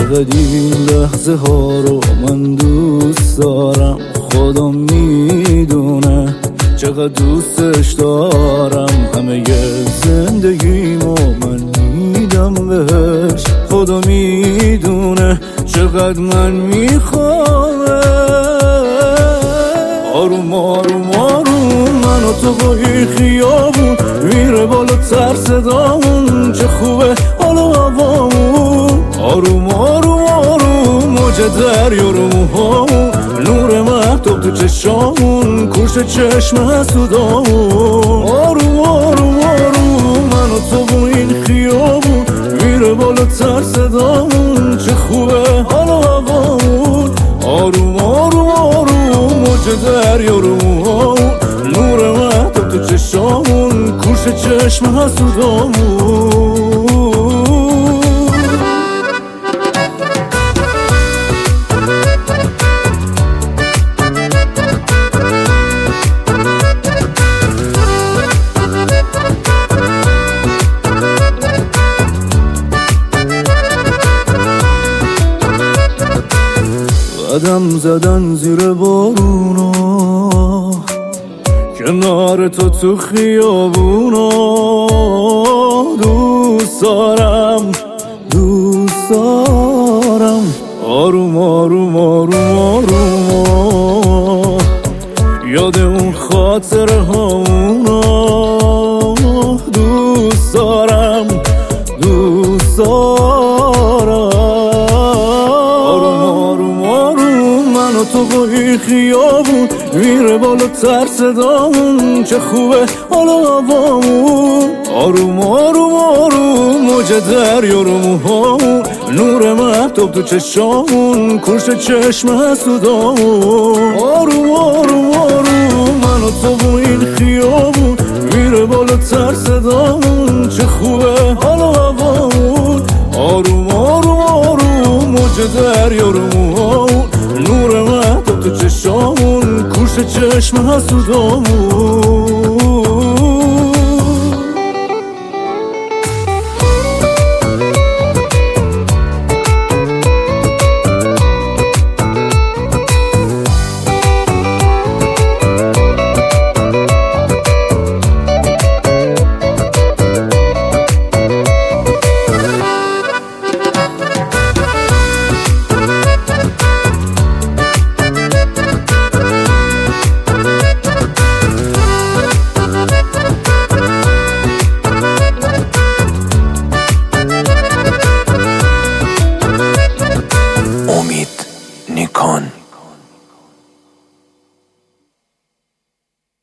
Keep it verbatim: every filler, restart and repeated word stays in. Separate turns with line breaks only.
چقدر این لحظه ها رو من دوست دارم، خدا میدونه چقدر دوستش دارم. همه زندگیمو من میدم بهش، خدا میدونه چقدر من میخوام. آروم آروم آروم من و تو با این خیابون، میره بالا تر صدامون، چه خوبه حالا هوامون. آروم آروم آروم موج دریا رو موهامون، نور مهتاب تو چشامون، کورش چشم حسودامون. آروم آروم آروم من و تو با این خیابون، میره بالا تر صدامون، چه خوبه حالا هوامون. آروم آروم آروم موج دریا رو موهامون، نور مهتاب تو چشامون، کورش چشم حسودامون. قدم زدن زیر بارونا، کنار تو تو خیابونا. دوست دارم دوست دارم. آروم آروم آروم آروم یاد اون خاطره هامونا. دوست دارم دوست دارم. تو با این خیابون، میره بالا تر صدامون، چه خوبه حالا هوامون. آروم آروم آروم موج دریا رو موهامون، نور مهتاب تو چشامون، کورش چشم حسودامون. آروم آروم آروم من و تو با این خیابون، میره بالا تر صدامون، چه خوبه حالا هوامون. آروم آروم آروم موج دریا رو موهامون، نور مهتاب تو چشامون، کورش چشم حسودامون.